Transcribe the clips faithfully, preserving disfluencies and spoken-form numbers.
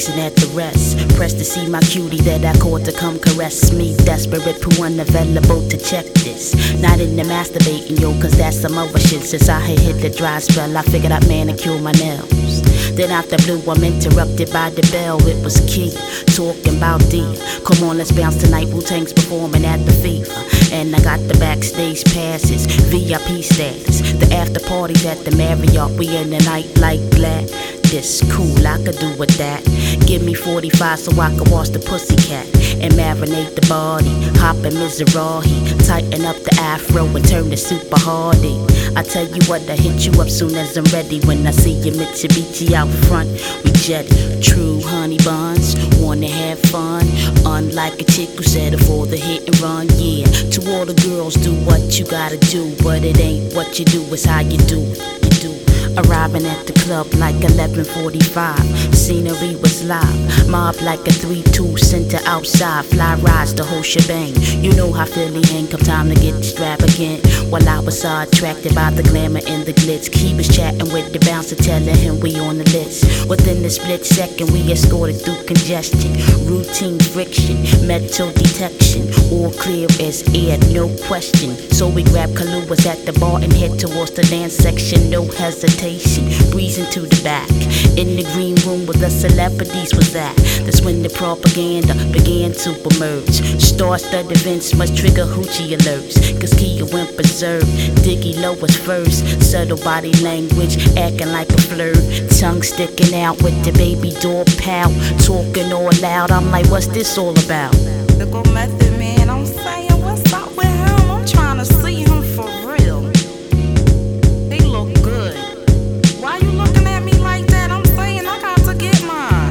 looking at the rest. Pressed to see my cutie that I caught to come caress me. Desperate, poo unavailable to check this. Not into masturbating, yo, cause that's some other shit. Since I had hit the dry spell, I figured I'd manicure my nails. Then out the blue, I'm interrupted by the bell. It was Key, talking about D. Come on, let's bounce tonight. Wu-Tang's performing at the FIFA. And I got the backstage passes, V I P status. The after parties at the Marriott. We in the night like glad. This cool, I could do with that. Give me forty-five so I could wash the pussycat and marinate the body. Hop in Mizrahi, tighten up the afro and turn the super hardy. I tell you what, I hit you up soon as I'm ready. When I see your Mitsubishi out front, we jet true honey buns. Wanna have fun, unlike a chick who settled for the hit and run. Yeah, to all the girls, do what you gotta do, but it ain't what you do, it's how you do it. You do. Arriving at the club like eleven forty-five. Scenery was live. Mob like a three two center outside. Fly rides the whole shebang. You know how Philly hang. Come time to get extravagant. While I was so attracted by the glamour and the glitz. He was chatting with the bouncer, telling him we on the list. Within the split second, we escorted through congestion. Routine friction, metal detection. All clear as air, no question. So we grabbed Kaluas at the bar and head towards the dance section. No hesitation. Breezing to the back. In the green room where the celebrities was at. That's when the propaganda began to emerge. Star-studded events must trigger hoochie alerts. Cause Kia went berserk. Diggy Low was first. Subtle body language, acting like a flirt. Tongue sticking out with the baby doll pout. Talking all loud, I'm like, what's this all about? The Go Method Man, I'm saying, what's up with him? I'm trying to see him for real. They look good. Why you looking at me like that? I'm saying I got to get mine.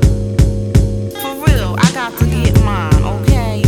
For real, I got to get mine, okay?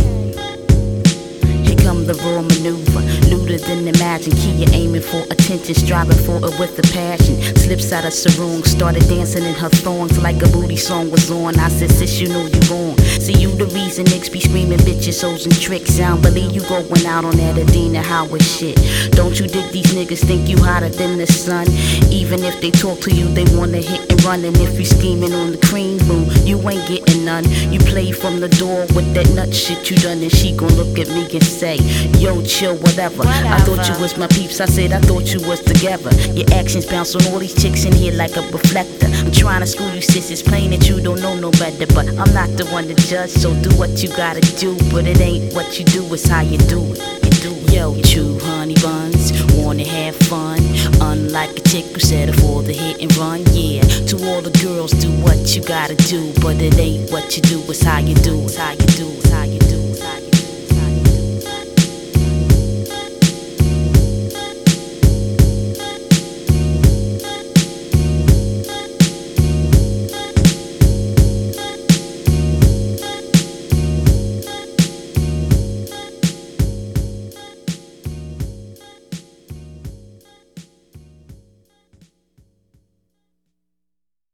Here come the raw maneuver, looter than imagine. Kia aiming for attention, striving for it with a passion. Slips out of sarong, started dancing in her thongs like a booty song was on. I said, sis, you know you wrong. See, you the reason niggas be screaming bitches, hoes, and tricks. I don't believe you going out on that Adina Howard shit. Don't you dig these niggas think you hotter than the sun? Even if they talk to you, they wanna hit and run. And if you scheming on the cream room, you ain't getting none. You play from the door with that nut shit you done, and she gon' look at me and say, yo, chill, whatever. Whatever. I thought you was my peeps, I said I thought you was together. Your actions bounce on all these chicks in here like a reflector. I'm trying to school you, sis, it's plain that you don't know no better. But I'm not the one to judge, so do what you gotta do. But it ain't what you do, it's how you do it. You do it. Yo, true honey buns, wanna have fun. Unlike a chick who settled for the hit and run. Yeah, to all the girls, do what you gotta do. But it ain't what you do, it's how you do it. It's how you do it. It's how you do it. It's how you do it.